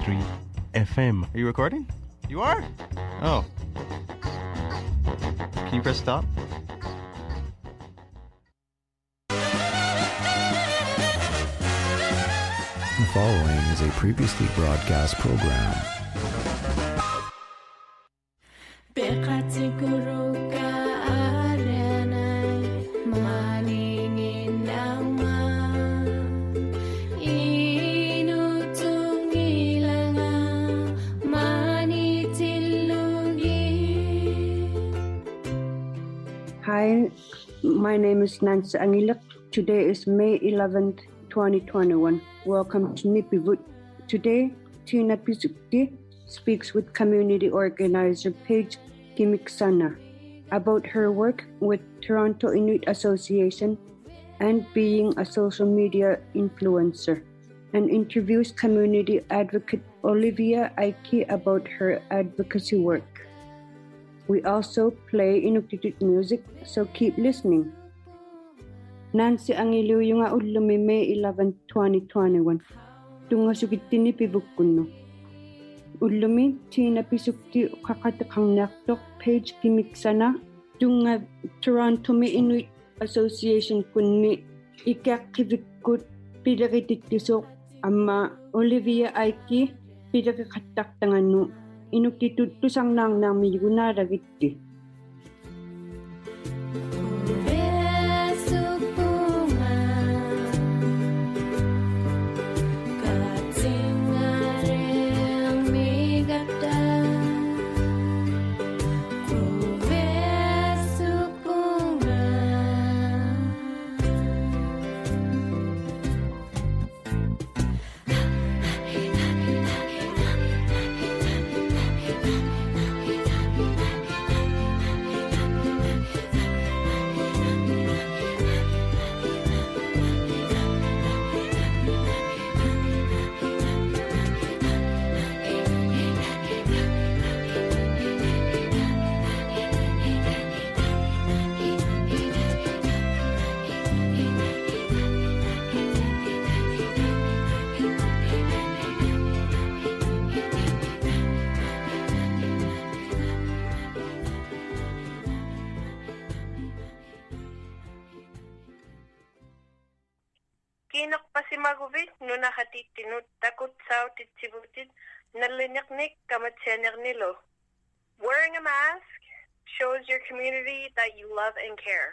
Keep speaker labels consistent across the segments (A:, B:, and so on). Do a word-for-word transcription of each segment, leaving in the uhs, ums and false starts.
A: three F M. Are you recording? You are? Oh. Can you press stop?
B: The following is a previously broadcast program.
C: Hi, my name is Nancy Angilak. Today is May eleventh, twenty twenty-one. Welcome to Nipivut. Today, Tina Pisukti speaks with community organizer Paige Kimiksana about her work with Toronto Inuit Association and being a social media influencer, and interviews community advocate Olivia Aiki about her advocacy work. We also play Inuktitut music, so keep listening. Nancy Angilu yung ulumi May eleventh, twenty twenty-one. Tunga sugitini pibukkuno. Ulumi Tina pisukti kakatakang naktok Page Kimiksana. Tunga Toronto Inuit Association kunni ikakkivikkut pidakititisok amma Olivia Aiki pidakakataktangannu. Inuktitut tusang nang nang miyunara gitti.
D: Kinok pa si Maguvit no nakatitinut takot sao titsibutit naliniknik kamatsener nilo. Wearing a mask shows your community that you love and care.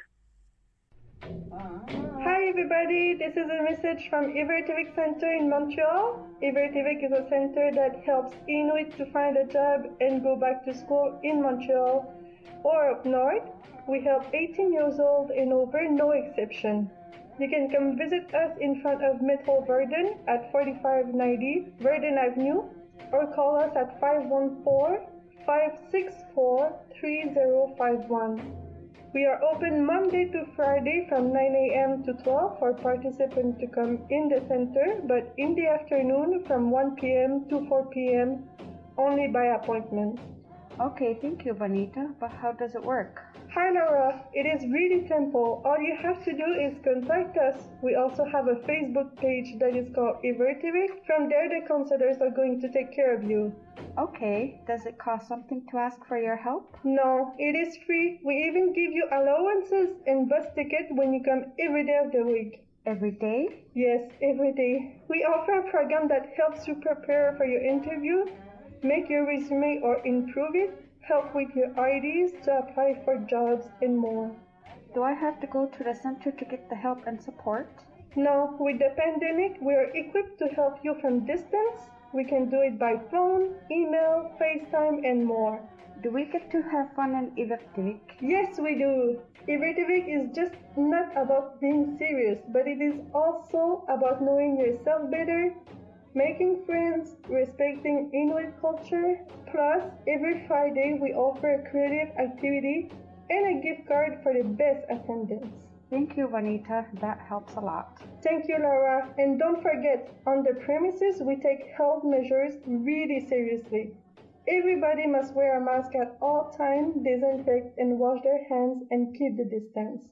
E: Hi everybody, this is a message from Ivertivik Center in Montreal. Ivertivik is a center that helps Inuit to find a job and go back to school in Montreal or up north. We help eighteen years old and over, no exception. You can come visit us in front of Metro Verdun at forty-five ninety Verdun Avenue or call us at five one four, five six four, three zero five one. We are open Monday to Friday from nine a.m. to twelve for participants to come in the center, but in the afternoon from one p.m. to four p.m. only by appointment.
C: Okay, thank you, Vanita. But how does it work?
E: Hi Laura, it is really simple. All you have to do is contact us. We also have a Facebook page that is called Ivertivik. From there, the counselors are going to take care of you.
C: Okay, does it cost something to ask for your help?
E: No, it is free. We even give you allowances and bus ticket when you come every day of the week.
C: Every day?
E: Yes, every day. We offer a program that helps you prepare for your interview, make your resume or improve it, help with your I Ds to apply for jobs, and more.
C: Do I have to go to the center to get the help and support?
E: No, with the pandemic, we are equipped to help you from distance. We can do it by phone, email, FaceTime, and more.
C: Do we get to have fun in Ivertivik?
E: Yes, we do. Ivertivik is just not about being serious, but it is also about knowing yourself better, making friends, respecting Inuit culture. Plus, every Friday we offer a creative activity and a gift card for the best attendance.
C: Thank you, Vanita. That helps a lot.
E: Thank you, Laura. And don't forget, on the premises we take health measures really seriously. Everybody must wear a mask at all times, disinfect and wash their hands, and keep the distance.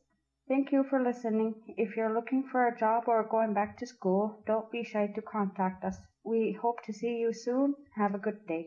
C: Thank you for listening. If you're looking for a job or going back to school, don't be shy to contact us. We hope to see you soon. Have a good day.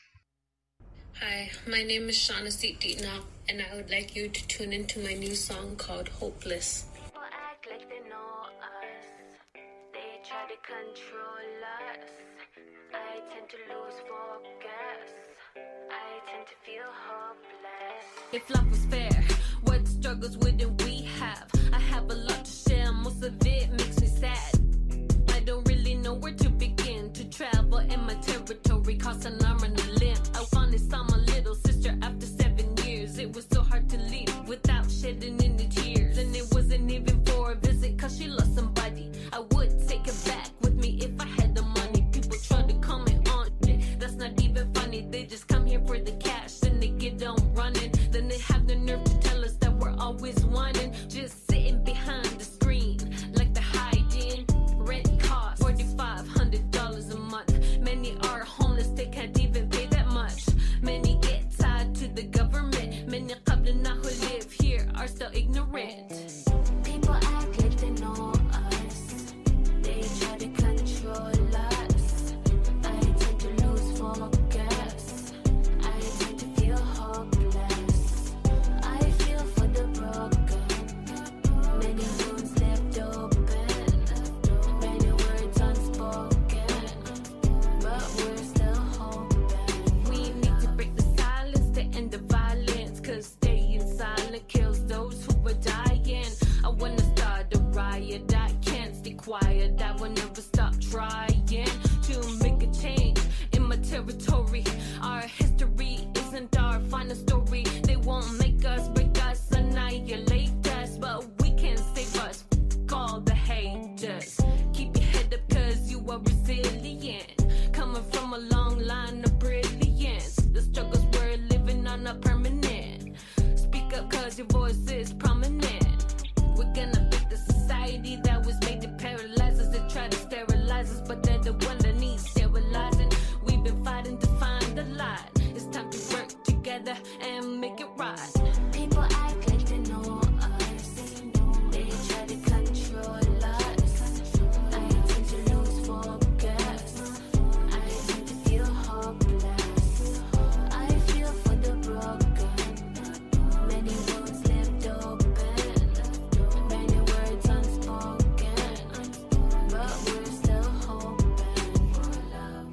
F: Hi, my name is Shauna Deetna, and I would like you to tune into my new song called Hopeless.
G: People act like they know us. They try to control us. I tend to lose focus. I tend to feel hopeless.
F: If life was fair, what struggles wouldn't we have? I have a lot to share, most of it makes me sad. I don't really know where to begin to travel in my territory, cause an arm and a limb. I finally saw my little sister after seven years. It was so hard to leave without shedding any tears. And it wasn't even for a visit, cause she lost somebody. I would take it back with me if I had the money. People try to comment on it, that's not even funny. They just come here for the cash, then they get on running. Then they have the nerve to tell us that we're always wanting. Just sitting behind the screen like the hiding. Rent costs forty-five hundred dollars a month. Many are homeless, they can't even pay that much. Many get tied to the government. Many qablana who live here are still ignorant.
G: People act like they know us. They try to control us. I tend to lose focus. I tend to feel hopeless. I feel for the broken. Many wounds left open. Many words unspoken. But we're still hoping.
F: We need to break the silence to end the violence, cause staying silent kills those who are dying. I wanna start a riot, I can't stay quiet. I will never stop trying to make a change in my territory. Our history isn't our final story. They won't make us, break us, annihilate us, but we can save us. F- all the haters. Keep your head up cause you are resilient. Coming from a long line of brilliance. The struggles we're living on are permanent. Speak up cause your voice is prominent. We're gonna beat the society that was made to paralyze us. They try to sterilize us, but they're the one that needs sterilizing. We've been fighting to find the light. It's time to work together and make it right.
G: People act like they know us. They try to control us. I tend to lose focus. I tend to feel hopeless. I feel for the broken. Many wounds left open. Many words unspoken. But we're still hoping for love.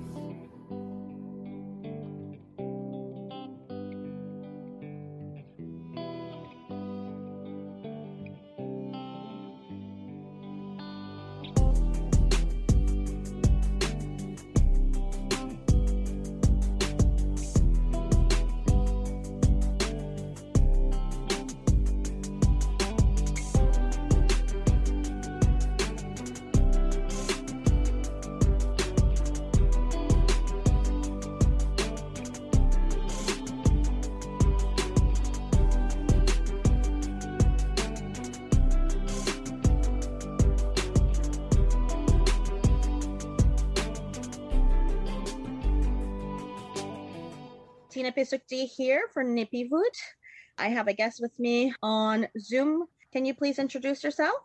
H: Tina Pisukti here for Nipivut. I have a guest with me on Zoom. Can you please introduce yourself?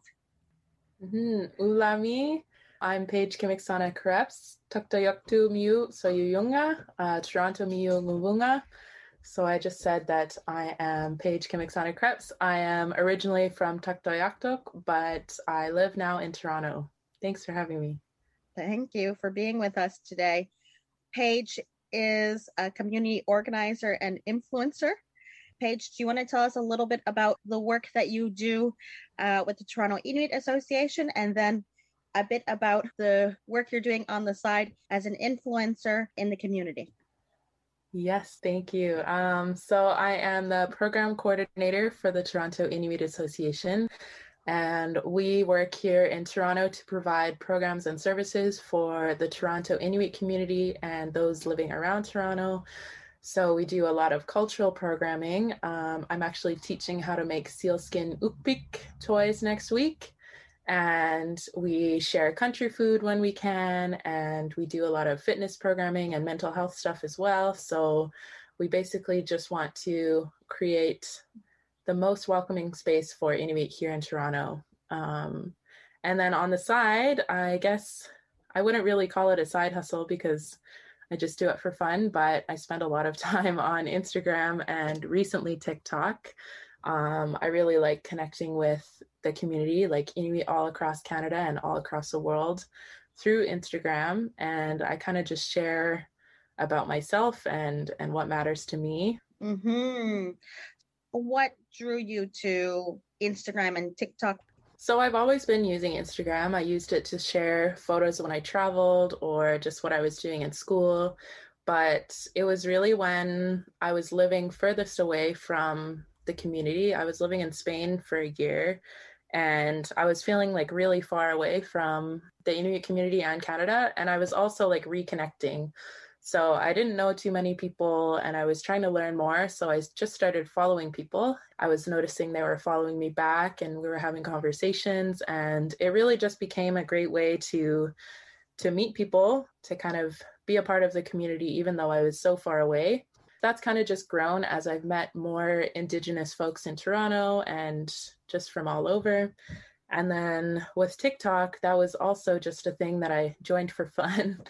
I: Mm-hmm. Ulami. I'm Paige Kimiksana Krebs. Tuktoyoktu Miu Soyuyunga, uh, Toronto Miu Ngubunga. So I just said that I am Paige Kimiksana Krebs. I am originally from Tuktoyaktuk, but I live now in Toronto. Thanks for having me.
H: Thank you for being with us today. Paige is a community organizer and influencer. Paige, do you want to tell us a little bit about the work that you do uh, with the Toronto Inuit Association, and then a bit about the work you're doing on the side as an influencer in the community?
I: Yes, thank you. Um, so I am the program coordinator for the Toronto Inuit Association, and we work here in Toronto to provide programs and services for the Toronto Inuit community and those living around Toronto. So we do a lot of cultural programming. Um, I'm actually teaching how to make sealskin ukpik toys next week. And we share country food when we can. And we do a lot of fitness programming and mental health stuff as well. So we basically just want to create the most welcoming space for Inuit here in Toronto. Um, and then on the side, I guess I wouldn't really call it a side hustle because I just do it for fun, but I spend a lot of time on Instagram and recently TikTok. Um, I really like connecting with the community, like Inuit all across Canada and all across the world through Instagram. And I kind of just share about myself and, and what matters to me.
H: Mm-hmm. What drew you to Instagram and TikTok?
I: So I've always been using Instagram. I used it to share photos when I traveled or just what I was doing in school. But it was really when I was living furthest away from the community. I was living in Spain for a year and I was feeling like really far away from the Inuit community and Canada. And I was also like reconnecting. So I didn't know too many people and I was trying to learn more. So I just started following people. I was noticing they were following me back and we were having conversations, and it really just became a great way to to meet people, to kind of be a part of the community, even though I was so far away. That's kind of just grown as I've met more Indigenous folks in Toronto and just from all over. And then with TikTok, that was also just a thing that I joined for fun.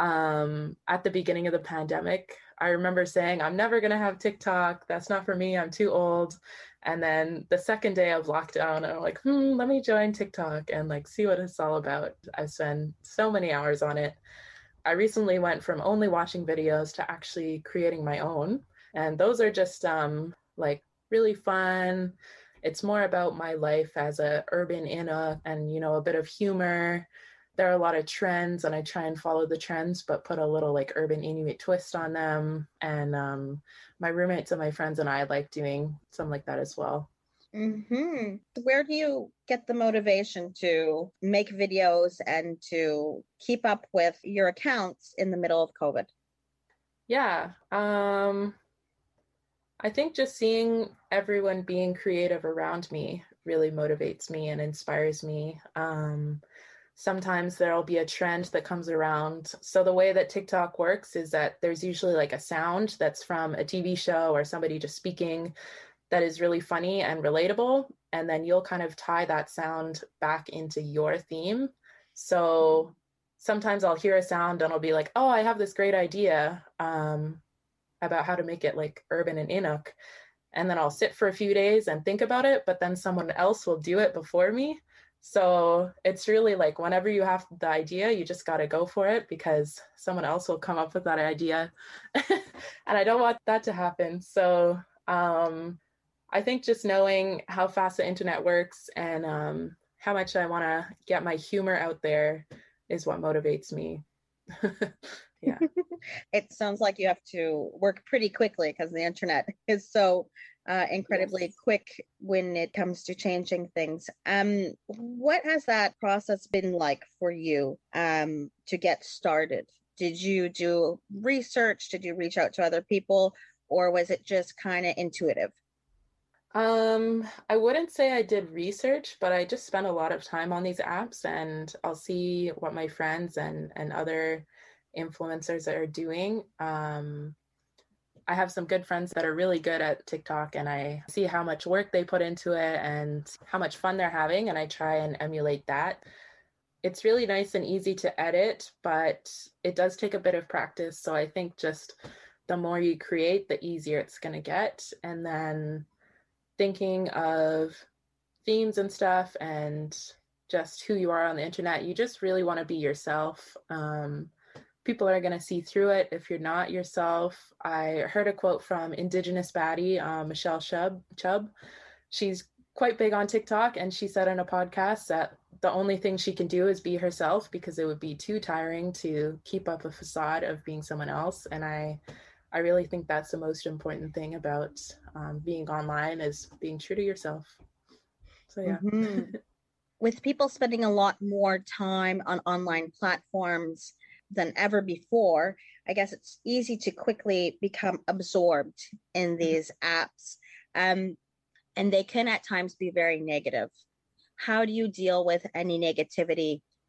I: Um, at the beginning of the pandemic, I remember saying, I'm never going to have TikTok. That's not for me. I'm too old. And then the second day of lockdown, I'm like, hmm, let me join TikTok and like see what it's all about. I spend so many hours on it. I recently went from only watching videos to actually creating my own. And those are just um, like really fun. It's more about my life as a urban Inuk and, you know, a bit of humor. There are a lot of trends and I try and follow the trends, but put a little like urban Inuit twist on them. And um, my roommates and my friends and I like doing something like that as well.
H: Mm-hmm. Where do you get the motivation to make videos and to keep up with your accounts in the middle of COVID?
I: Yeah. Um, I think just seeing everyone being creative around me really motivates me and inspires me. Um, sometimes there'll be a trend that comes around. So the way that TikTok works is that there's usually like a sound that's from a T V show or somebody just speaking that is really funny and relatable. And then you'll kind of tie that sound back into your theme. So sometimes I'll hear a sound and I'll be like, oh, I have this great idea. Um, about how to make it like urban and Inuk. And then I'll sit for a few days and think about it, but then someone else will do it before me. So it's really like whenever you have the idea, you just got to go for it because someone else will come up with that idea. And I don't want that to happen. So um, I think just knowing how fast the internet works and um, how much I want to get my humor out there is what motivates me. Yeah.
H: It sounds like you have to work pretty quickly because the internet is so uh, incredibly yes. quick when it comes to changing things. Um, what has that process been like for you um, to get started? Did you do research? Did you reach out to other people? Or was it just kind of intuitive?
I: Um, I wouldn't say I did research, but I just spent a lot of time on these apps and I'll see what my friends and, and other influencers that are doing. Um, I have some good friends that are really good at TikTok and I see how much work they put into it and how much fun they're having, and I try and emulate that. It's really nice and easy to edit, but it does take a bit of practice. So I think just the more you create, the easier it's going to get. And then thinking of themes and stuff and just who you are on the internet, you just really want to be yourself. Um, people are going to see through it if you're not yourself. I heard a quote from Indigenous baddie, uh, Michelle Chubb. Chubb. She's quite big on TikTok, and she said in a podcast that the only thing she can do is be herself because it would be too tiring to keep up a facade of being someone else. And I, I really think that's the most important thing about um, being online is being true to yourself. So yeah.
H: Mm-hmm. With people spending a lot more time on online platforms than ever before, I guess it's easy to quickly become absorbed in these apps. Um, and they can at times be very negative. How do you deal with any negativity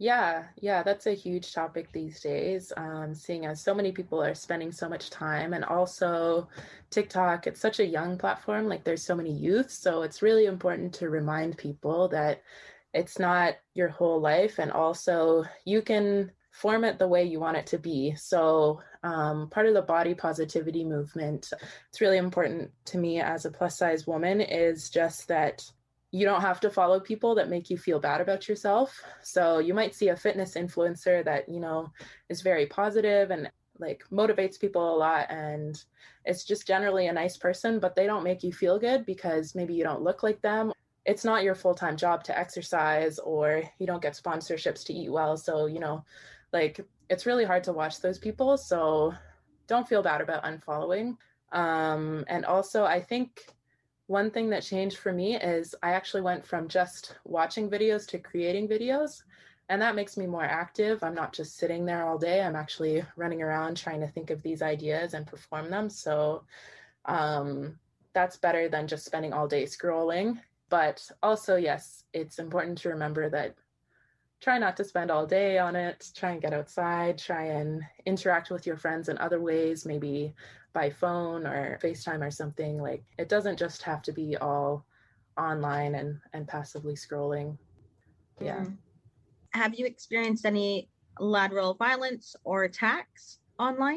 I: Yeah, yeah, that's a huge topic these days, um, seeing as so many people are spending so much time. And also TikTok, it's such a young platform, like there's so many youth. So it's really important to remind people that it's not your whole life. And also you can form it the way you want it to be. So um, part of the body positivity movement, it's really important to me as a plus size woman, is just that you don't have to follow people that make you feel bad about yourself. So you might see a fitness influencer that, you know, is very positive and like motivates people a lot, and it's just generally a nice person, but they don't make you feel good because maybe you don't look like them. It's not your full-time job to exercise, or you don't get sponsorships to eat well. So, you know, like it's really hard to watch those people. So don't feel bad about unfollowing. Um, and also I think one thing that changed for me is I actually went from just watching videos to creating videos, and that makes me more active. I'm not just sitting there all day. I'm actually running around trying to think of these ideas and perform them. So um, that's better than just spending all day scrolling. But also, yes, it's important to remember that try not to spend all day on it. Try and get outside, try and interact with your friends in other ways, maybe by phone or FaceTime or something. Like it doesn't just have to be all online and, and passively scrolling. Yeah.
H: Mm. Have you experienced any lateral violence or attacks online?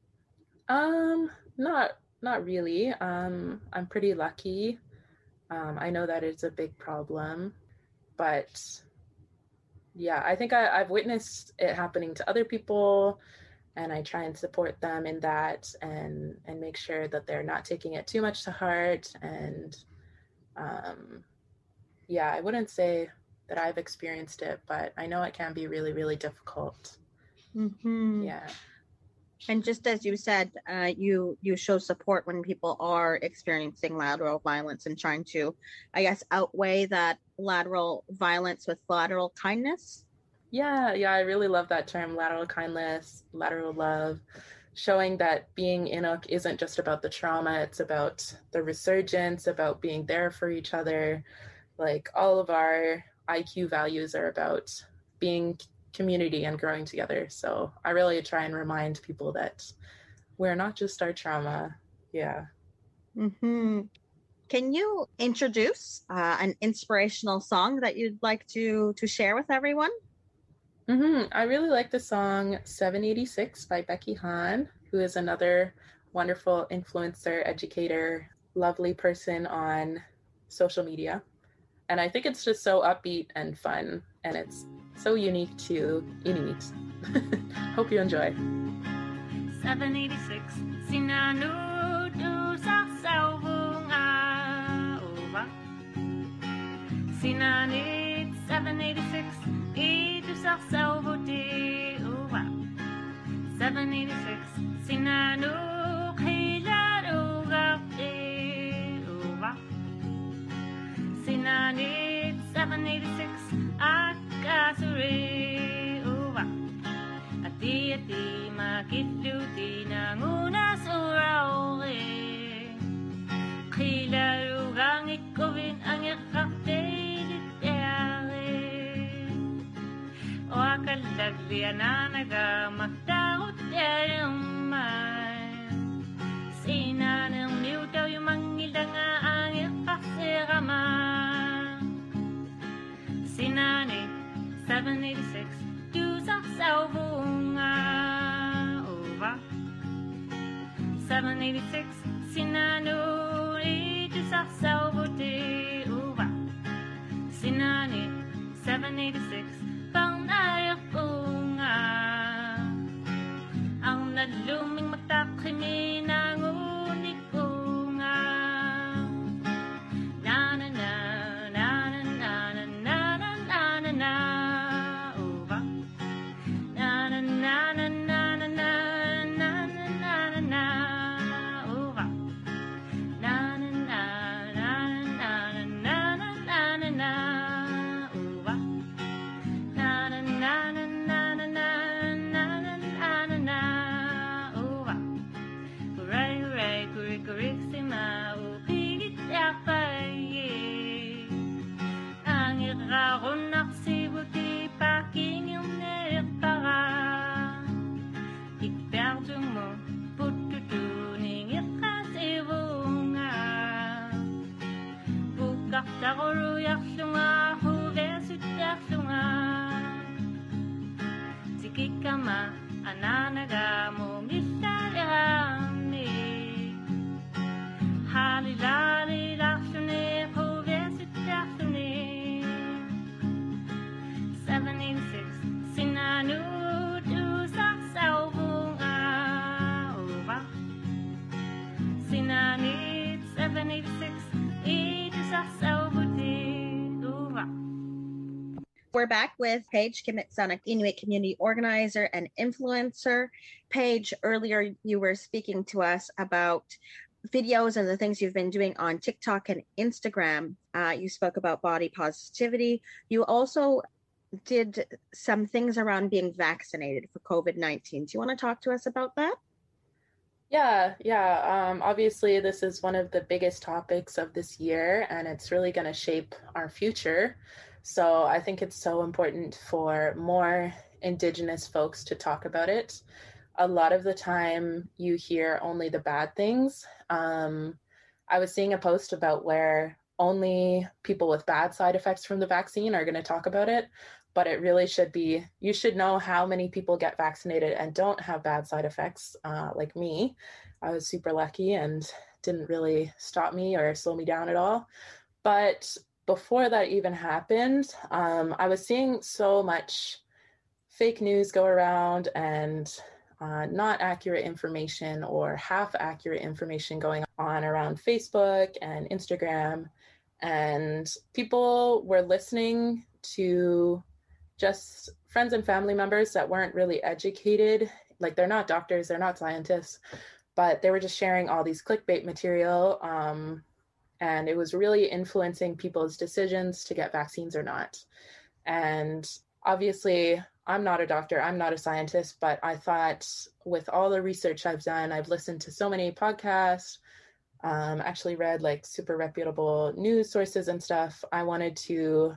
I: Um, not, not really. Um, I'm pretty lucky. Um, I know that it's a big problem, but yeah, I think I, I've witnessed it happening to other people, and I try and support them in that, and and make sure that they're not taking it too much to heart. And um, yeah, I wouldn't say that I've experienced it, but I know it can be really, really difficult.
H: Mm-hmm.
I: Yeah.
H: And just as you said, uh, you you show support when people are experiencing lateral violence and trying to, I guess, outweigh that lateral violence with lateral kindness.
I: Yeah, yeah, I really love that term, lateral kindness, lateral love, showing that being Inuk isn't just about the trauma, it's about the resurgence, about being there for each other. Like all of our I Q values are about being community and growing together. So I really try and remind people that we're not just our trauma. Yeah.
H: Mm-hmm. Can you introduce uh, an inspirational song that you'd like to to share with everyone?
I: Mm-hmm. I really like the song seven eighty-six by Becky Hahn, who is another wonderful influencer, educator, lovely person on social media. And I think it's just so upbeat and fun, and it's so unique to Inuit. Hope you enjoy.
F: seven eighty-six Sinanu du saksawunga ova Sinanit seven eighty-six Itu saksavuti ova seven eighty-six Sinanu khilaru gafti ova Sinanit seven eighty-six Akasuri ova Ati ati makitluti nangunas uraure Khilarugang ikovin ang ikaktelit O akalagliana nagamaktaot yayaman Sinanang niutaw yung mangilanga ang ikasiraman Sinani seven eighty-six Du saksawunga ova seven eighty-six Sinano itu saksavuti ova Sinani seven eighty-six Pang nayakunga Ang naluming matakimi nangunik kunga Na na na na na na na na na na na ova Na na na na na na na na na na na ova Na na na na na na na na na na ova Na na na na na na na na na na na ova
J: seven eight six, eight six over.
H: We're back with Paige Kimitsana, Inuit community organizer and influencer. Paige, earlier you were speaking to us about videos and the things you've been doing on TikTok and Instagram. Uh, you spoke about body positivity. You also did some things around being vaccinated for COVID nineteen. Do you want to talk to us about that?
I: Yeah, yeah. Um, obviously, this is one of the biggest topics of this year, and it's really going to shape our future. So I think it's so important for more Indigenous folks to talk about it. A lot of the time you hear only the bad things. Um, I was seeing a post about where only people with bad side effects from the vaccine are going to talk about it, but it really should be, you should know how many people get vaccinated and don't have bad side effects, uh, like me. I was super lucky and didn't really stop me or slow me down at all. But before that even happened, um, I was seeing so much fake news go around and uh, not accurate information or half accurate information going on around Facebook and Instagram. And people were listening to just friends and family members that weren't really educated. Like, they're not doctors, they're not scientists, but they were just sharing all these clickbait material. Um, and it was really influencing people's decisions to get vaccines or not. And obviously, I'm not a doctor, I'm not a scientist, but I thought with all the research I've done, I've listened to so many podcasts, um, actually read like super reputable news sources and stuff. I wanted to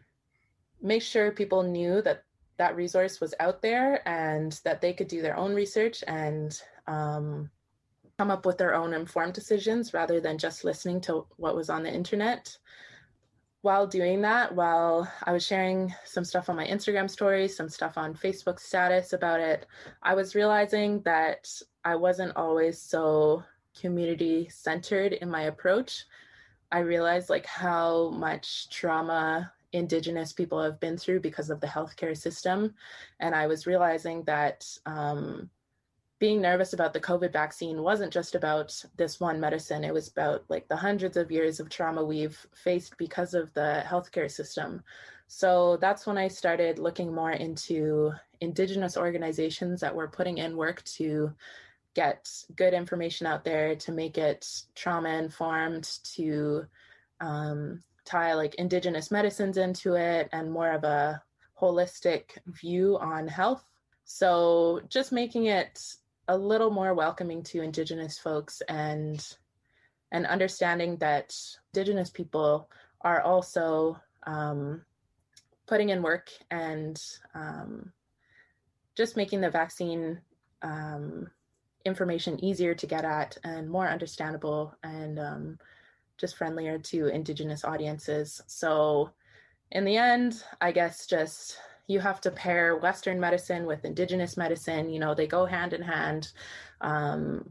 I: make sure people knew that that resource was out there and that they could do their own research and um, come up with their own informed decisions rather than just listening to what was on the internet. While doing that, while I was sharing some stuff on my Instagram stories, some stuff on Facebook status about it, I was realizing that I wasn't always so community centered in my approach. I realized like how much trauma Indigenous people have been through because of the healthcare system. And I was realizing that um, being nervous about the COVID vaccine wasn't just about this one medicine. It was about like the hundreds of years of trauma we've faced because of the healthcare system. So that's when I started looking more into Indigenous organizations that were putting in work to get good information out there, to make it trauma informed, to um, tie like Indigenous medicines into it and more of a holistic view on health. So just making it a little more welcoming to Indigenous folks and and understanding that Indigenous people are also um, putting in work and um, just making the vaccine um, information easier to get at and more understandable and um, just friendlier to Indigenous audiences. So in the end, I guess just you have to pair Western medicine with Indigenous medicine. You know, they go hand in hand. Um,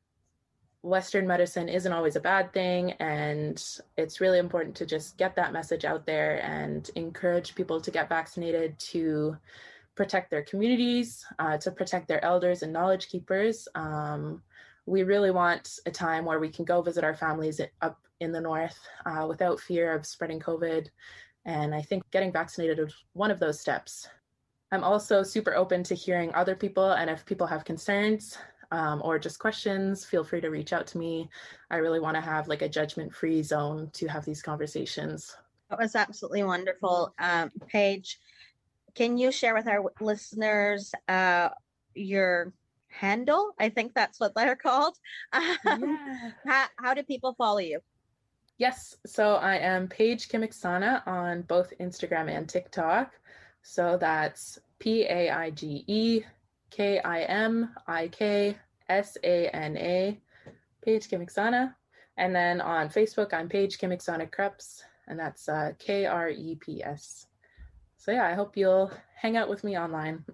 I: Western medicine isn't always a bad thing. And it's really important to just get that message out there and encourage people to get vaccinated to protect their communities, uh, to protect their elders and knowledge keepers. Um, we really want a time where we can go visit our families up in the north uh, without fear of spreading COVID. And I think getting vaccinated is one of those steps. I'm also super open to hearing other people, and if people have concerns um, or just questions, feel free to reach out to me. I really want to have like a judgment-free zone to have these conversations.
H: That was absolutely wonderful. Um, Paige, can you share with our listeners uh, your handle? I think that's what they're called.
I: Yeah.
H: how, how do people follow you?
I: Yes, so I am Paige Kimitsana on both Instagram and TikTok. So that's P A I G E K I M I K S A N A, Paige Kimitsana. And then on Facebook, I'm Paige Kimitsana Kreps, and that's uh, K R E P S. So yeah, I hope you'll hang out with me online.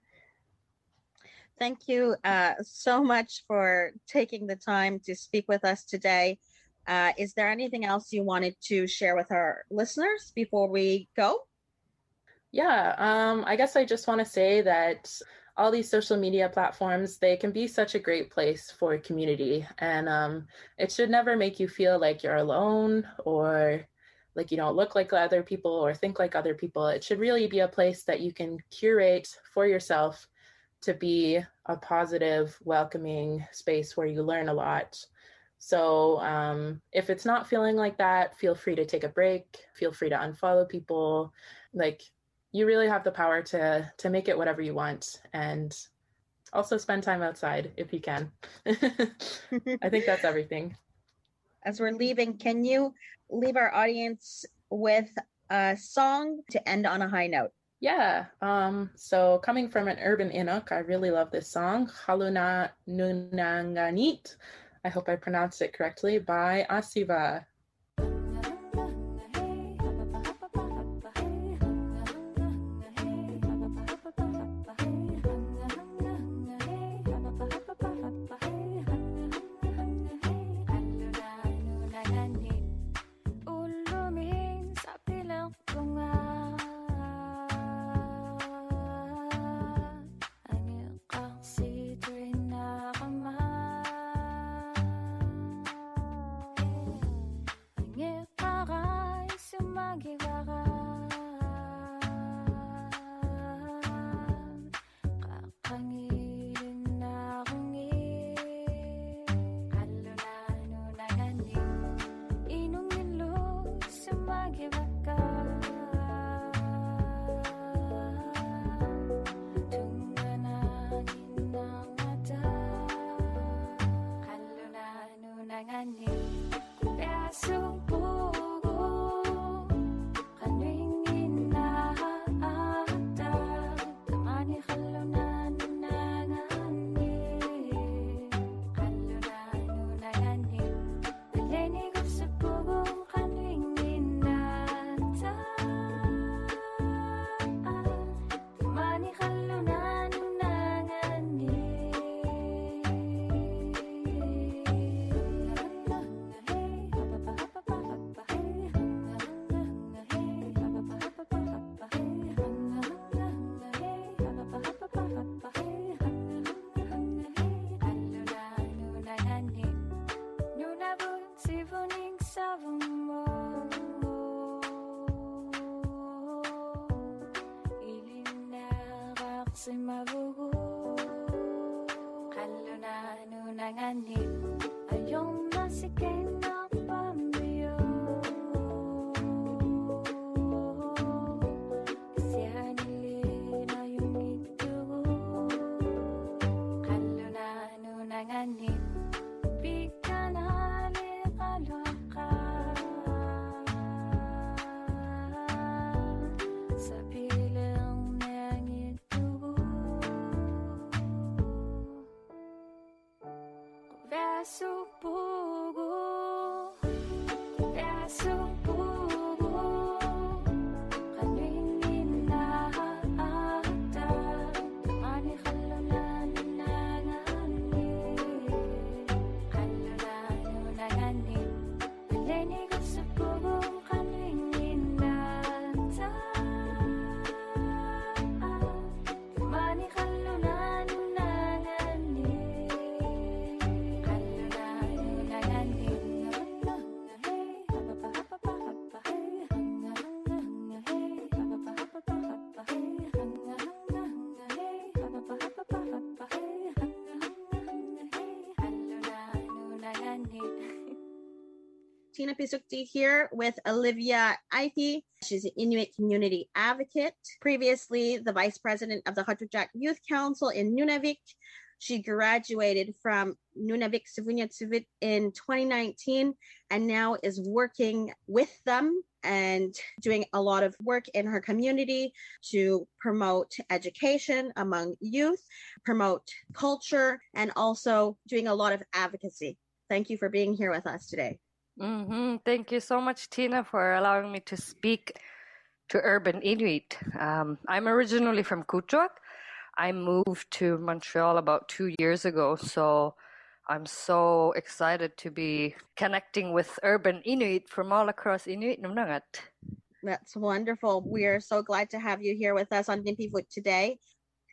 H: Thank you uh, so much for taking the time to speak with us today. Uh, is there anything else you wanted to share with our listeners before we go?
I: Yeah, um, I guess I just want to say that all these social media platforms, they can be such a great place for community. And um, it should never make you feel like you're alone or like you don't look like other people or think like other people. It should really be a place that you can curate for yourself to be a positive, welcoming space where you learn a lot. So um, if it's not feeling like that, feel free to take a break, feel free to unfollow people. Like, you really have the power to to make it whatever you want, and also spend time outside if you can. I think that's everything.
H: As we're leaving, can you leave our audience with a song to end on a high note?
I: Yeah. Um, so coming from an urban Inuk, I really love this song, Haluna Nunanganit. I hope I pronounced it correctly, by Asiva.
H: Tina Pisukti here with Olivia Aithi. She's an Inuit community advocate, previously the vice president of the Hutterjack Youth Council in Nunavik. She graduated from Nunavik Sivunyatsuvit in twenty nineteen and now is working with them and doing a lot of work in her community to promote education among youth, promote culture, and also doing a lot of advocacy. Thank you for being here with us today.
K: Mm-hmm. Thank you so much, Tina, for allowing me to speak to Urban Inuit. Um, I'm originally from Kuujjuaq. I moved to Montreal about two years ago, so I'm so excited to be connecting with Urban Inuit from all across Inuit Numnagat.
H: That's wonderful. We are so glad to have you here with us on Nimpivut today.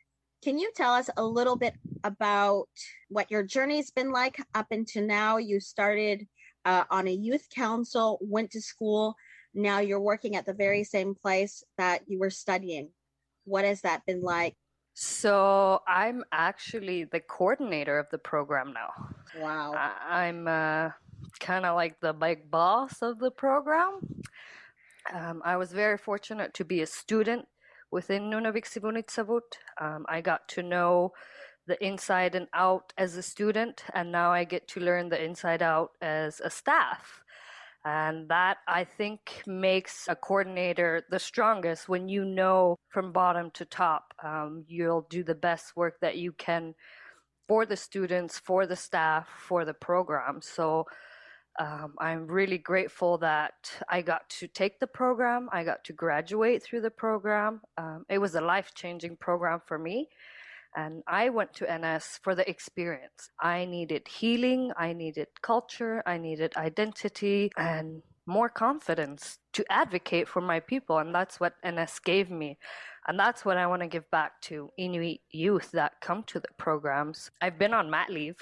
H: Can you tell us a little bit about what your journey's been like up until now? You started uh, on a youth council, went to school. Now you're working at the very same place that you were studying. What has that been like?
K: So I'm actually the coordinator of the program now.
H: Wow.
K: I- I'm uh, kind of like the big boss of the program. Um, I was very fortunate to be a student within Nunavik Sivunitsavut. Um, I got to know the inside and out as a student, and now I get to learn the inside out as a staff. And that, I think, makes a coordinator the strongest when you know from bottom to top. Um, you'll do the best work that you can for the students, for the staff, for the program. So um, I'm really grateful that I got to take the program. I got to graduate through the program. Um, it was a life-changing program for me. And I went to N S for the experience. I needed healing, I needed culture, I needed identity, and more confidence to advocate for my people. And that's what N S gave me. And that's what I want to give back to Inuit youth that come to the programs. I've been on mat leave.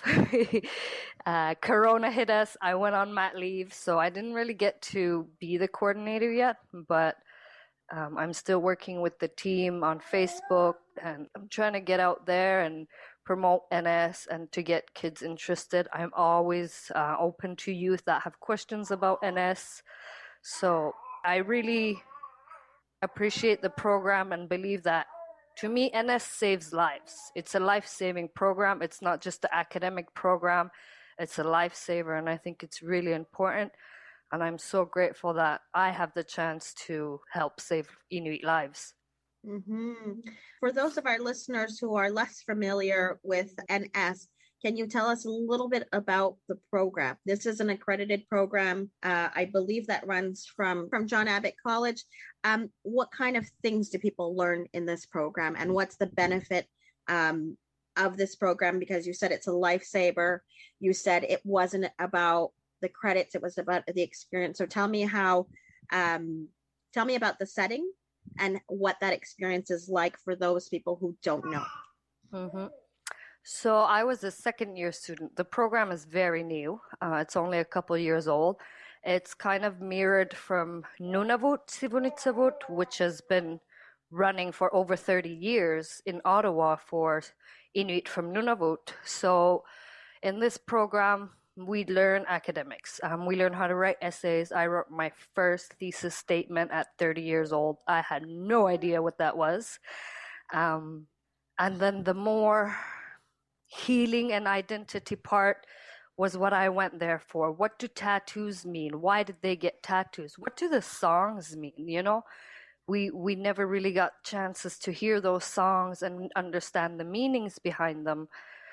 K: uh, Corona hit us. I went on mat leave, so I didn't really get to be the coordinator yet, but Um, I'm still working with the team on Facebook, and I'm trying to get out there and promote N S and to get kids interested. I'm always uh, open to youth that have questions about N S. So I really appreciate the program and believe that, to me, N S saves lives. It's a life-saving program. It's not just an academic program. It's a lifesaver, and I think it's really important. And I'm so grateful that I have the chance to help save Inuit lives.
H: Mm-hmm. For those of our listeners who are less familiar with N S, can you tell us a little bit about the program? This is an accredited program, uh, I believe, that runs from, from John Abbott College. Um, what kind of things do people learn in this program, and what's the benefit um, of this program? Because you said it's a lifesaver. You said it wasn't about the credits, it was about the experience. So tell me how, um, tell me about the setting and what that experience is like for those people who don't know.
K: Mm-hmm. So I was a second year student. The program is very new. Uh, it's only a couple years old. It's kind of mirrored from Nunavut Sivunitsavut, which has been running for over thirty years in Ottawa for Inuit from Nunavut. So in this program, we learn academics. Um, we learn how to write essays. I wrote my first thesis statement at thirty years old. I had no idea what that was. Um, and then the more healing and identity part was what I went there for. What do tattoos mean? Why did they get tattoos? What do the songs mean? You know, we we never really got chances to hear those songs and understand the meanings behind them.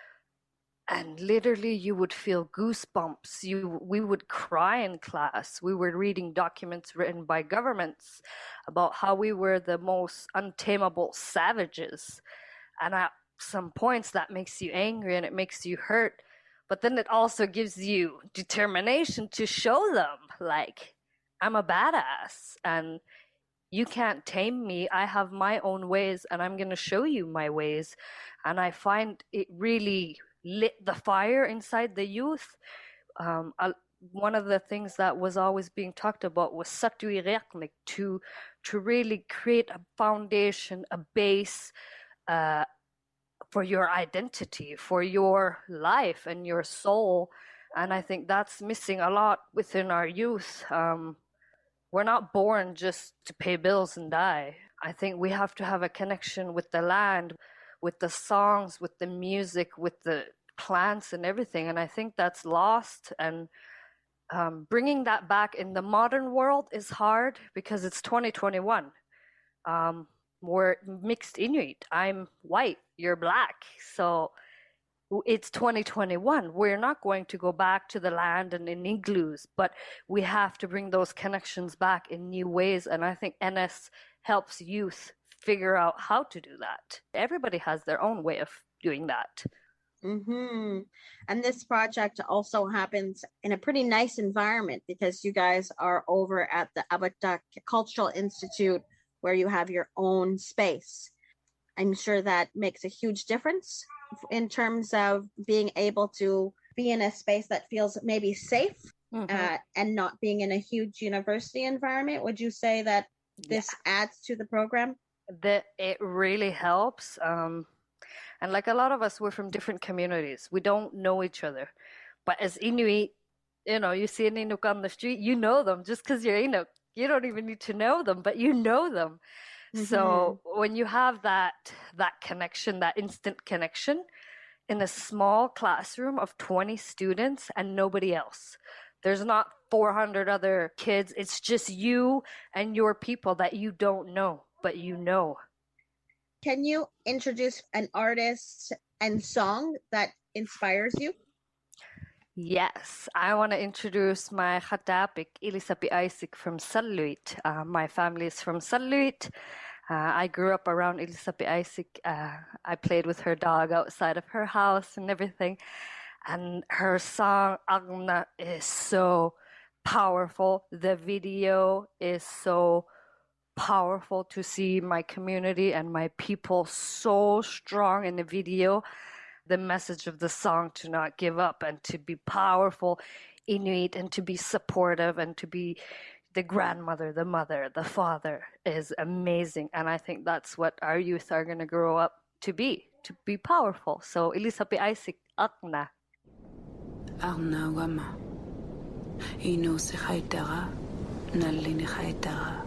K: And literally, you would feel goosebumps. You, we would cry in class. We were reading documents written by governments about how we were the most untamable savages. And at some points, that makes you angry and it makes you hurt. But then it also gives you determination to show them, like, I'm a badass and you can't tame me. I have my own ways and I'm going to show you my ways. And I find it really lit the fire inside the youth. Um, I, one of the things that was always being talked about was Satuireknik, to to really create a foundation, a base uh, for your identity, for your life and your soul. And I think that's missing a lot within our youth. Um, we're not born just to pay bills and die. I think we have to have a connection with the land, with the songs, with the music, with the plants and everything. And I think that's lost. And um, bringing that back in the modern world is hard because it's twenty twenty-one. Um, we're mixed Inuit. I'm white, you're black. So it's twenty twenty-one. We're not going to go back to the land and in igloos, but we have to bring those connections back in new ways. And I think N S helps youth figure out how to do that. Everybody has their own way of doing that.
H: Mm-hmm. And this project also happens in a pretty nice environment because you guys are over at the Abatak Cultural Institute where you have your own space. I'm sure that makes a huge difference in terms of being able to be in a space that feels maybe safe
K: Mhm.
H: uh, and not being in a huge university environment. Would you say that this adds to the program?
K: That it really helps. Um, and like a lot of us, we're from different communities. We don't know each other. But as Inuit, you know, you see an Inuk on the street, you know them just because you're Inuk. You don't even need to know them, but you know them. So when you have that that connection, that instant connection in a small classroom of twenty students and nobody else, there's not four hundred other kids. It's just you and your people that you don't know, but you know.
H: Can you introduce an artist and song that inspires you?
K: Yes, I want to introduce my Khatapik, Ilisapi Isaac from Salluit. Uh, my family is from Salluit. Uh, I grew up around Ilisapi Isaac. Uh, I played with her dog outside of her house and everything. And her song, Agna, is so powerful. The video is so powerful to see my community and my people so strong in the video. The message of the song to not give up and to be powerful Inuit and to be supportive and to be the grandmother, the mother, the father is amazing. And I think that's what our youth are going to grow up to be, to be powerful. So Ilisapi Isaac, Akna.
L: Arna wama. Ino se haitara, nalini haitara.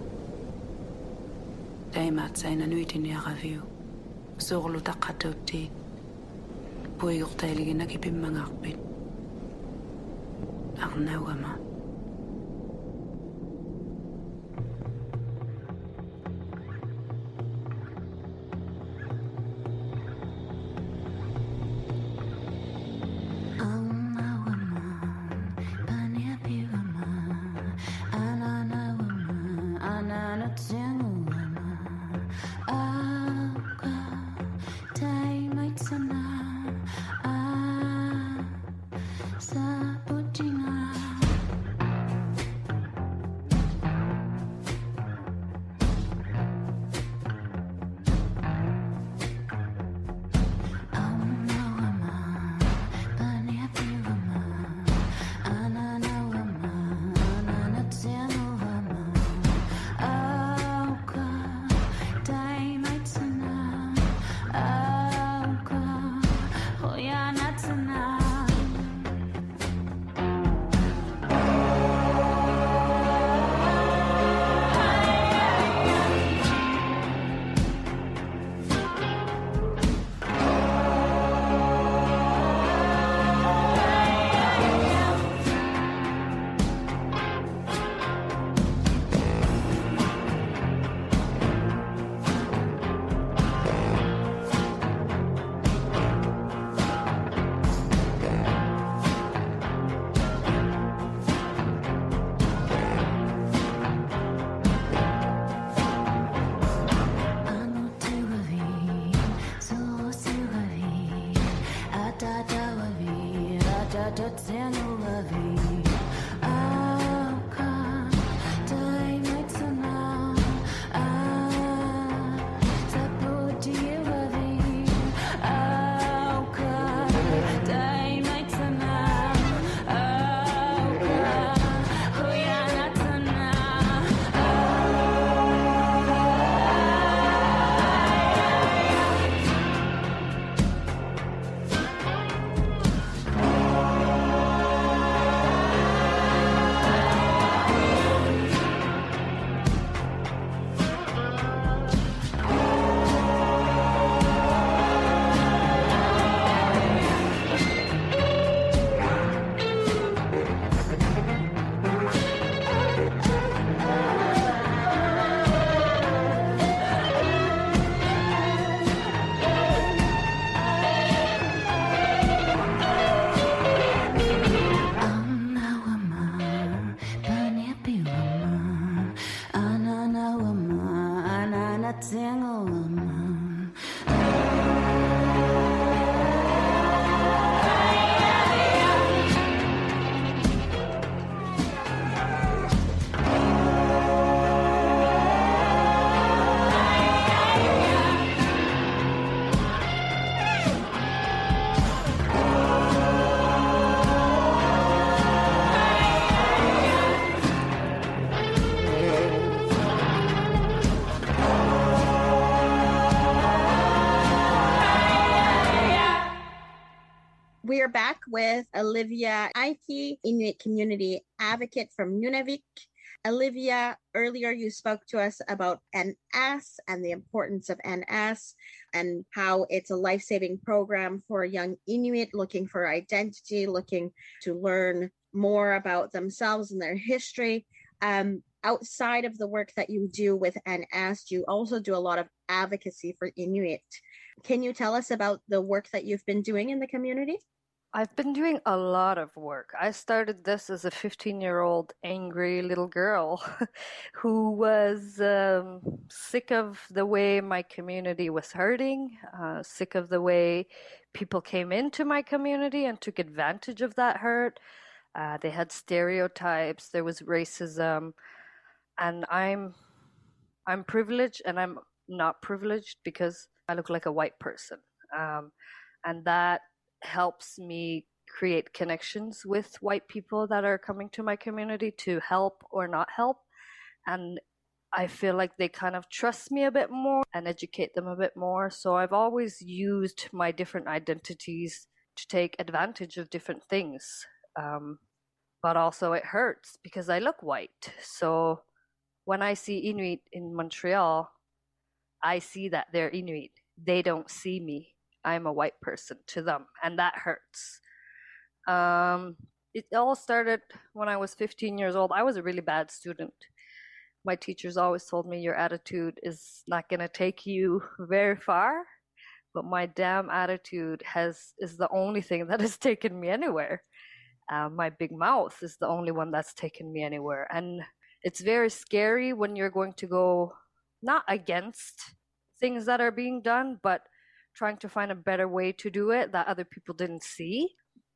L: Daimat sa inanuiti ni araviu. Sorlo takatautit. Pwy yw'r teulu gyda i bum ang arbyd. Arnaw yma.
G: Oh
H: with Olivia Aiki, Inuit Community Advocate from Nunavik. Olivia, earlier you spoke to us about N S and the importance of N S and how it's a life-saving program for young Inuit looking for identity, looking to learn more about themselves and their history. Um, outside of the work that you do with N S, you also do a lot of advocacy for Inuit. Can you tell us about the work that you've been doing in the community?
K: I've been doing a lot of work. I started this as a fifteen-year-old angry little girl who was um, sick of the way my community was hurting, uh, sick of the way people came into my community and took advantage of that hurt. Uh, they had stereotypes, there was racism, and I'm I'm privileged and I'm not privileged because I look like a white person. Um, and that helps me create connections with white people that are coming to my community to help or not help. And I feel like they kind of trust me a bit more and educate them a bit more. So I've always used my different identities to take advantage of different things. Um, but also it hurts because I look white. So when I see Inuit in Montreal, I see that they're Inuit. They don't see me. I'm a white person to them, and that hurts. Um, it all started when I was fifteen years old. I was a really bad student. My teachers always told me your attitude is not going to take you very far, but my damn attitude has is the only thing that has taken me anywhere. Uh, my big mouth is the only one that's taken me anywhere. And it's very scary when you're going to go not against things that are being done, but trying to find a better way to do it that other people didn't see.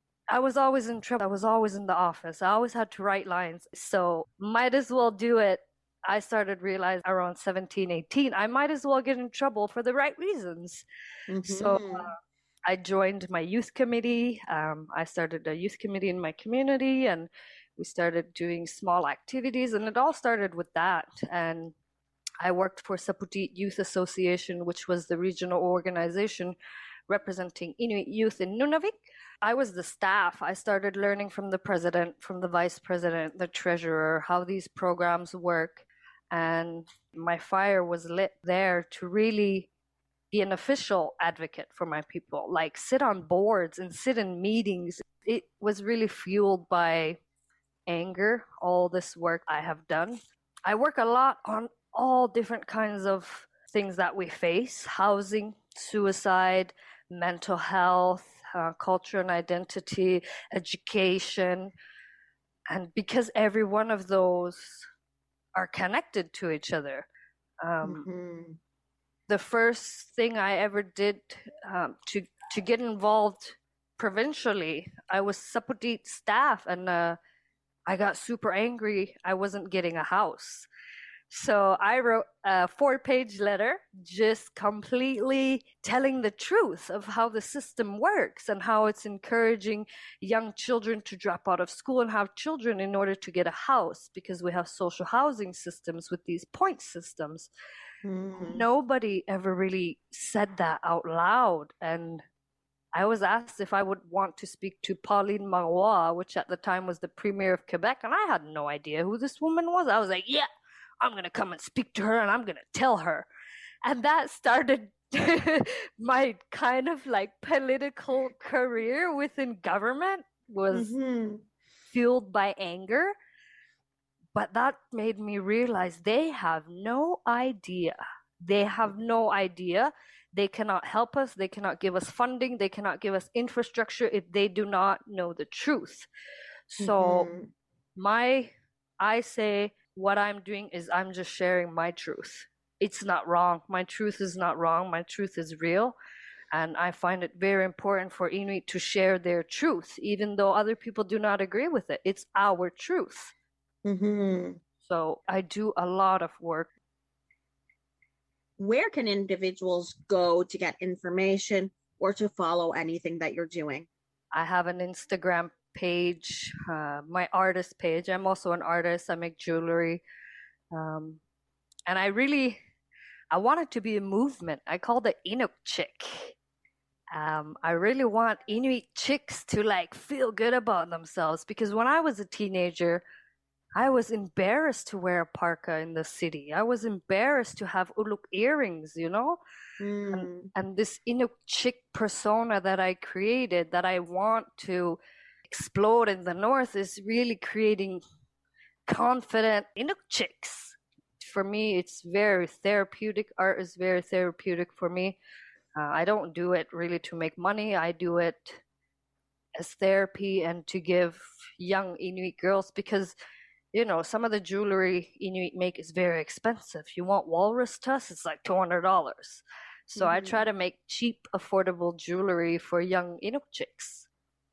K: I was always in trouble. I was always in the office. I always had to write lines. So might as well do it. I started realizing around seventeen, eighteen, I might as well get in trouble for the right reasons. Mm-hmm. So uh, I joined my youth committee. Um, I started a youth committee in my community, and we started doing small activities, and it all started with that. And I worked for Saputiit Youth Association, which was the regional organization representing Inuit youth in Nunavik. I was the staff. I started learning from the president, from the vice president, the treasurer, how these programs work. And my fire was lit there to really be an official advocate for my people, like sit on boards and sit in meetings. It was really fueled by anger, all this work I have done. I work a lot on all different kinds of things that we face: housing, suicide, mental health, uh, culture and identity, education. And because every one of those are connected to each other. Um, mm-hmm. The first thing I ever did um, to, to get involved provincially, I was Saputiit staff, and uh, I got super angry I wasn't getting a house. So I wrote a four-page letter just completely telling the truth of how the system works and how it's encouraging young children to drop out of school and have children in order to get a house, because we have social housing systems with these point systems. Mm-hmm. Nobody ever really said that out loud. And I was asked if I would want to speak to Pauline Marois, which at the time was the premier of Quebec, and I had no idea who this woman was. I was like, yeah, I'm going to come and speak to her and I'm going to tell her. And that started my kind of like political career within government, was mm-hmm. fueled by anger. But that made me realize they have no idea. They have no idea. They cannot help us. They cannot give us funding. They cannot give us infrastructure if they do not know the truth. So mm-hmm. my, I say, what I'm doing is I'm just sharing my truth. It's not wrong. My truth is not wrong. My truth is real. And I find it very important for Inuit to share their truth, even though other people do not agree with it. It's our truth. Mm-hmm. So I do a lot of work.
H: Where can individuals go to get information or to follow anything that you're doing?
K: I have an Instagram page, uh, my artist page. I'm also an artist. I make jewelry. Um, and I really, I want it to be a movement. I call it Inuk Chick. Um, I really want Inuit chicks to like feel good about themselves because when I was a teenager, I was embarrassed to wear a parka in the city. I was embarrassed to have uluk earrings, you know? And, and this Inuk chick persona that I created that I want to explode in the north is really creating confident Inuk chicks. For me, it's very therapeutic. Art is very therapeutic for me. Uh, I don't do it really to make money. I do it as therapy and to give young Inuit girls because, you know, some of the jewelry Inuit make is very expensive. You want walrus tusks, it's like two hundred dollars. So mm-hmm. I try to make cheap, affordable jewelry for young Inuk chicks.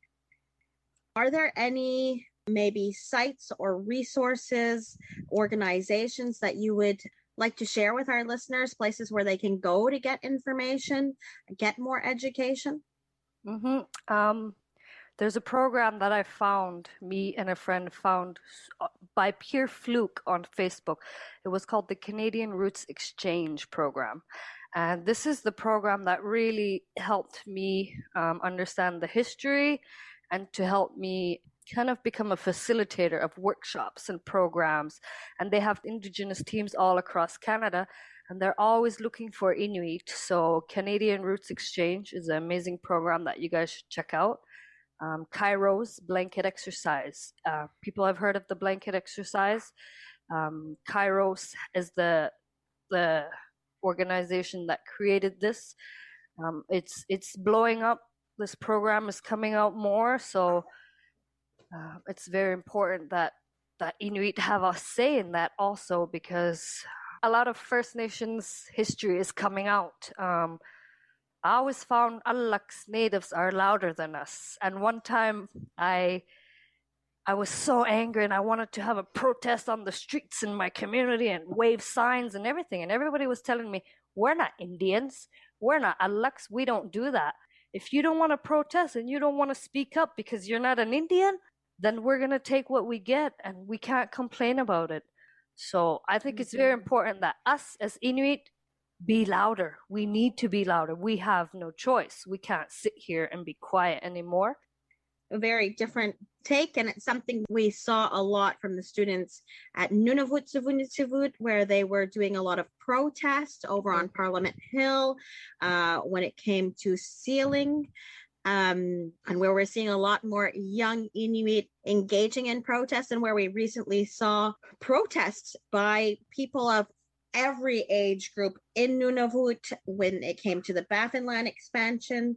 H: Are there any maybe sites or resources, organizations that you would like to share with our listeners, places where they can go to get information, get more education?
K: Mm-hmm. Um, there's a program that I found, me and a friend found by pure fluke on Facebook. It was called the Canadian Roots Exchange Program. And this is the program that really helped me um, understand the history and to help me kind of become a facilitator of workshops and programs. And they have Indigenous teams all across Canada, and they're always looking for Inuit. So Canadian Roots Exchange is an amazing program that you guys should check out. Um, Kairos Blanket Exercise. Uh, people have heard of the blanket exercise. Um, Kairos is the the organization that created this. Um, it's it's blowing up. This program is coming out more, so uh, it's very important that that Inuit have a say in that also, because a lot of First Nations history is coming out. Um, I always found Alaks natives are louder than us, and one time I I was so angry and I wanted to have a protest on the streets in my community and wave signs and everything. And everybody was telling me, we're not Indians. We're not Alaks. We don't do that. If you don't want to protest and you don't want to speak up because you're not an Indian, then we're going to take what we get and we can't complain about it. So I think mm-hmm. it's very important that us as Inuit be louder. We need to be louder. We have no choice. We can't sit here and be quiet anymore.
H: A very different take, and it's something we saw a lot from the students at Nunavut Suvunitsuvut, where they were doing a lot of protest over on Parliament Hill uh, when it came to sealing, um, and where we're seeing a lot more young Inuit engaging in protests, and where we recently saw protests by people of every age group in Nunavut when it came to the Baffinland expansion.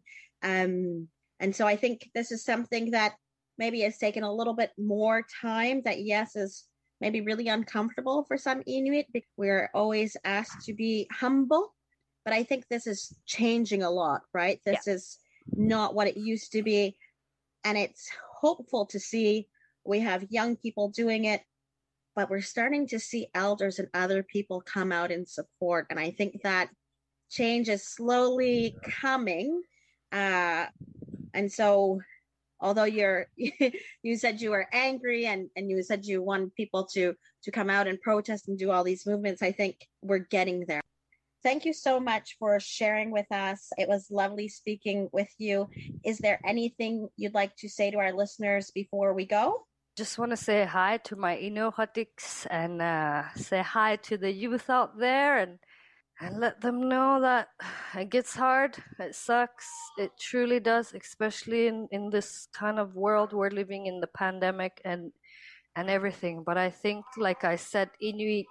H: Um, And so I think this is something that maybe has taken a little bit more time, that yes, is maybe really uncomfortable for some Inuit. We're always asked to be humble, but I think this is changing a lot, right? This yeah. is not what it used to be. And it's hopeful to see we have young people doing it, but we're starting to see elders and other people come out in support. And I think that change is slowly coming. Uh, And so, although you're, you said you were angry and, and you said you want people to, to come out and protest and do all these movements, I think we're getting there. Thank you so much for sharing with us. It was lovely speaking with you. Is there anything you'd like to say to our listeners before we go?
K: Just want to say hi to my Inuhatiks and uh, say hi to the youth out there, and And let them know that it gets hard, it sucks, it truly does, especially in, in this kind of world we're living in, the pandemic and and everything. But I think, like I said, Inuit,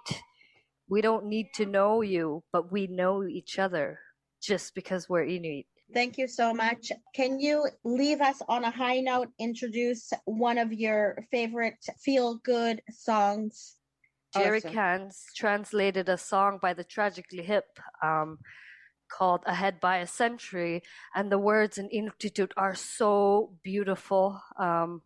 K: we don't need to know you, but we know each other just because we're Inuit.
H: Thank you so much. Can you leave us on a high note, introduce one of your favorite feel-good songs?
K: Jerry
H: Awesome.
K: Cans translated a song by the Tragically Hip um, called Ahead by a Century, and the words in Inuktitut are so beautiful. Um,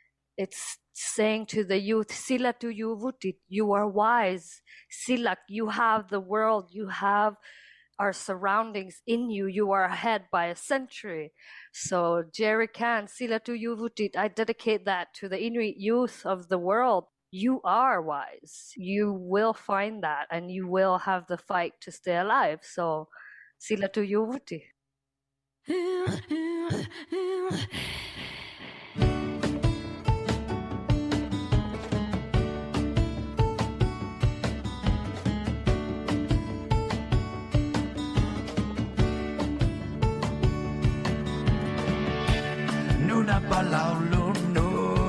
K: it's saying to the youth, Sila tu yuvutit, you are wise. Silak, you have the world, you have our surroundings in you, you are ahead by a century. So Jerry Cans, Sila tu yuvutit, I dedicate that to the Inuit youth of the world. You are wise. You will find that, and you will have the fight to stay alive. So, sila tu yuvuti.
M: Nuna palau luno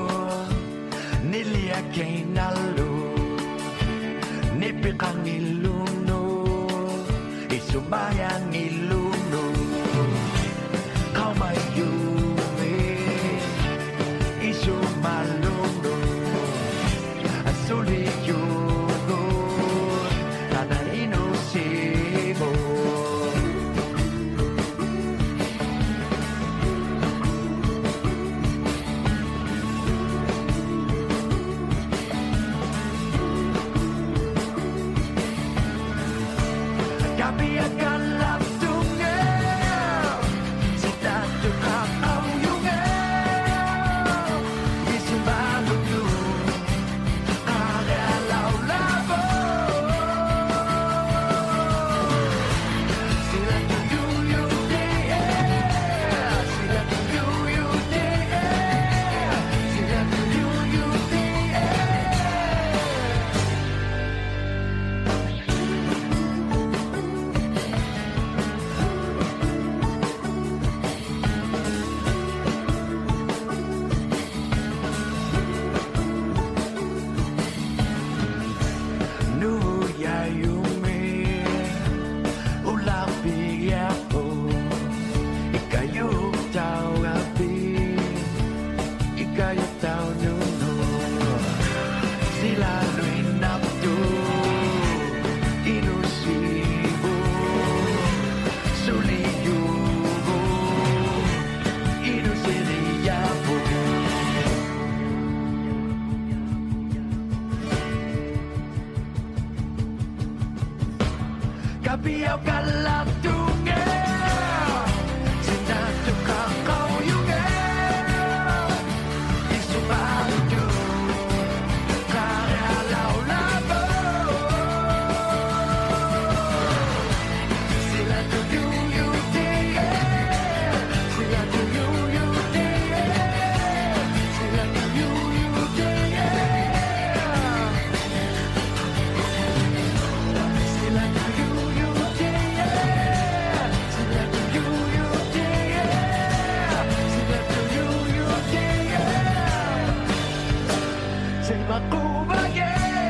M: Nilia kainalu Nipikang iluno Isumayang iluno Kau mayumi Isumaluno Asuli yugo Nana inusibo Tapi akan langsungnya Sita tukang auyungnya Isumah lutu Ada lau labo Sila tuyu yu dia Sila tuyu yu dia Sila tuyu yu dia Nuya yume Ulang piyapo Ikayuk tau api Ikayuk tau nuno Sila luin naptu Inusibo Suli yugo Inusiriyapo Kapiyaw kalatungin Sinatukang kauyungin Isumaluyo Karalaw labo Sila tuyuyo diye Sila tuyuyo diye Sila tuyuyo diye Sila tuyuyo diye Sila tuyuyo diye Sila tuyuyo diye Sila kubagay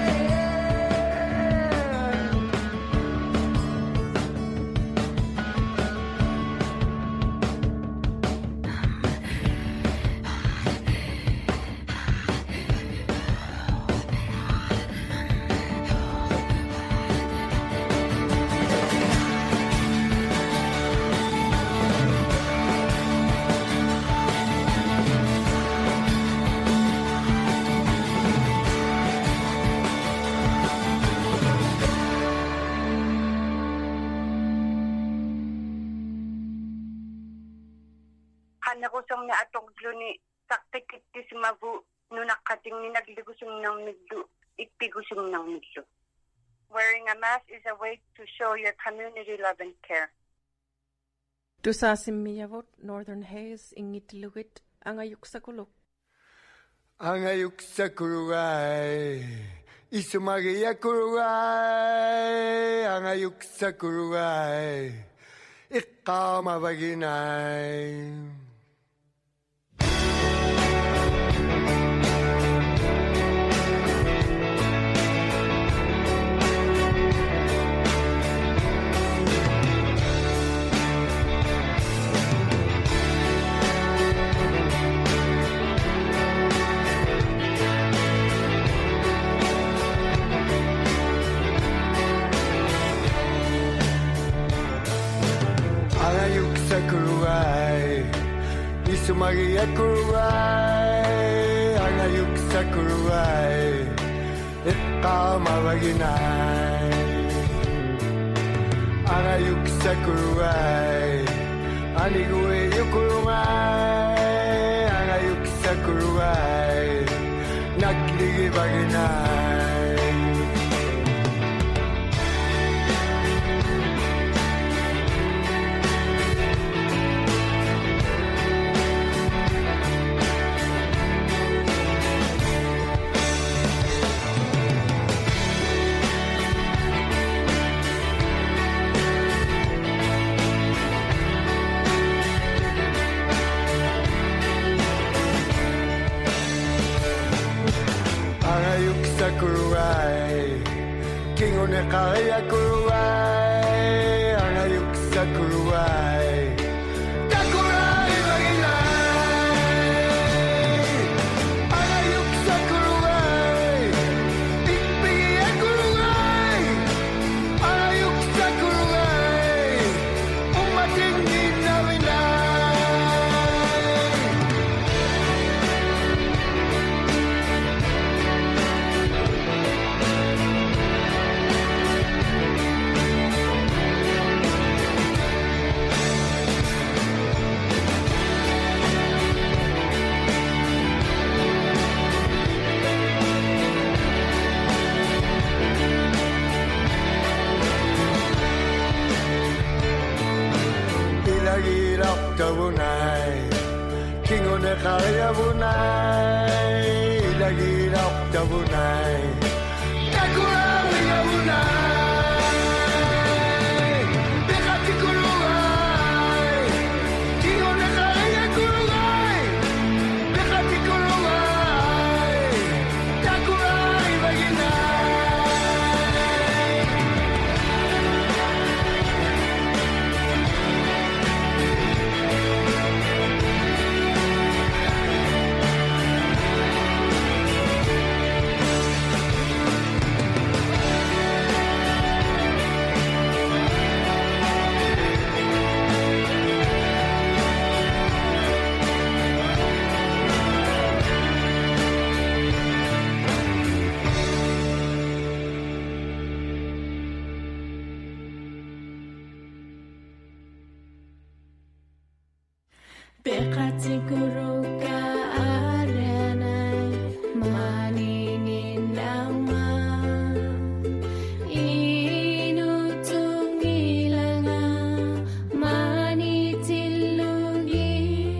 C: Hanakusong na atong gluni saktikit ti simabu nunakating ni nagligusong ng midlo ipigusong ng midlo. Wearing a mask is a way to show your community love and care.
N: Tusasimiyavot Northern Hayes ingitilugit angayuk sa kulok.
O: Angayuk sa kuruay Isumagiya kuruay Angayuk sa kuruay Ikaw mabaginay Angayuk sa kuruay Isumagiya kuruay Angayuk sa kuruay Ikaw mabaginay Angayuk sa kuruay Aniguwe yukurungay Angayuk sa kuruay Nagligibaginay kuruai Kingo ne kaya kuruai Angayuk sa kuruai Takurai maginay Angayuk sa kuruai Ikpigi kuruai Angayuk sa kuruai Umating din namin Ilagirap tabunay Kingo na kaya bunay Ilagirap tabunay Takurang ilabunay Bikati kurungay Kingo na kaya kurungay Bikati kurungay Takurang ibaginay
G: Bekat siguro ka arenay maninindama Inutong ilanga manitilugi.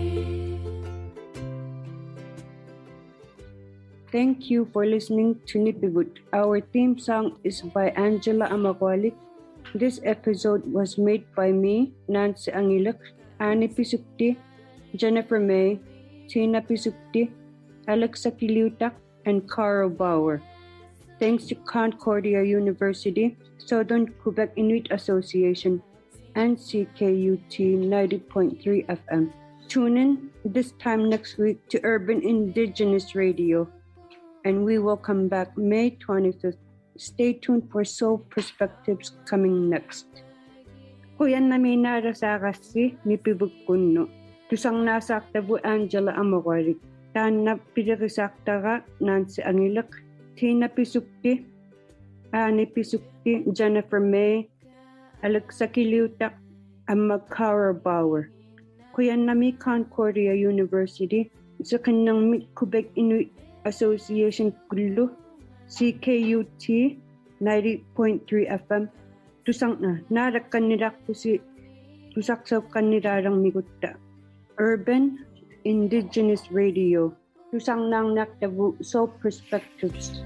C: Thank you for listening to Nipibut. Our theme song is by Angela Amakwalik. This episode was made by me, Nancy Angilak, Annie Pisukti, Jennifer May, Tina Pisukti, Alexa Kiliutak, and Carl Bauer. Thanks to Concordia University, Southern Quebec Inuit Association, and C K U T ninety point three F M. Tune in this time next week to Urban Indigenous Radio, and we will come back May twenty-fifth. Stay tuned for Soul Perspectives coming next. Kuyan namin narasakasi ni Pibugkuno. Tusang nasakta bu Angela Amakwalik. Tan na piririsakta ka Nancy Angilak. Tina Pisukti. Annie Pisukti. Jennifer May. Alexa Kiliutak. And Magkara Bauer. Kuyan nami Concordia University. Sa kanyang Quebec Inuit Association Kulu. C K U T ninety point three F M. Tusang na. Narak kanila ko si Tusaksaw kanilarang migutta. Urban Indigenous Radio. Tusang nang naktabu Soul Perspectives.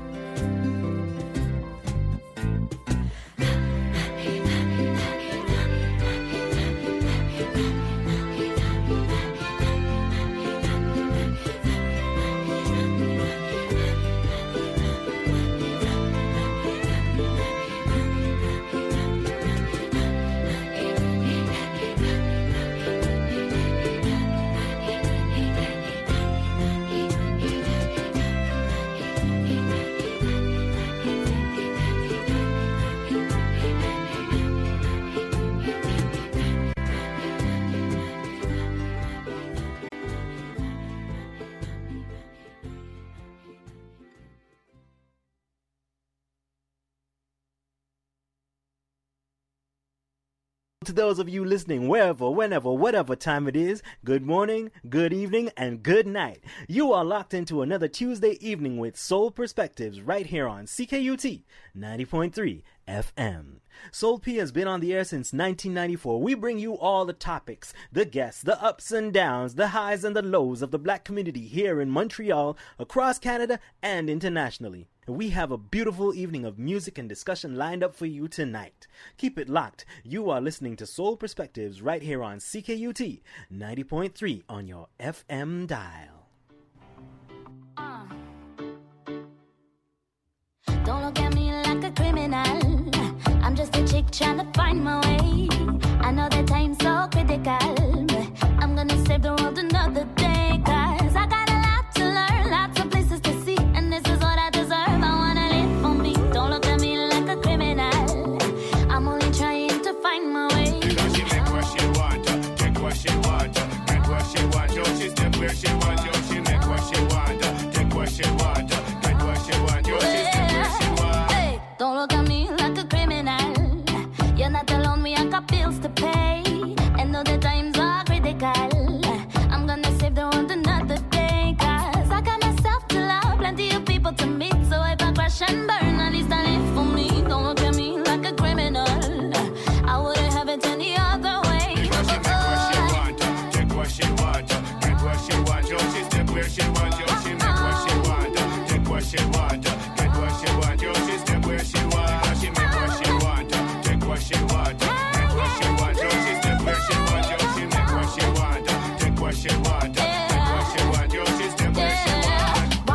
A: To those of you listening, wherever, whenever, whatever time it is, good morning, good evening, and good night. You are locked into another Tuesday evening with Soul Perspectives right here on C K U T ninety point three F M. Soul P has been on the air since nineteen ninety-four. We bring you all the topics, the guests, the ups and downs, the highs and the lows of the black community here in Montreal, across Canada, and internationally. We have a beautiful evening of music and discussion lined up for you tonight. Keep it locked. You are listening to Soul Perspectives right here on C K U T ninety point three on your F M dial.
G: Uh. criminal. I'm just a chick trying to find my way. I know that time's so critical, but I'm gonna save the world another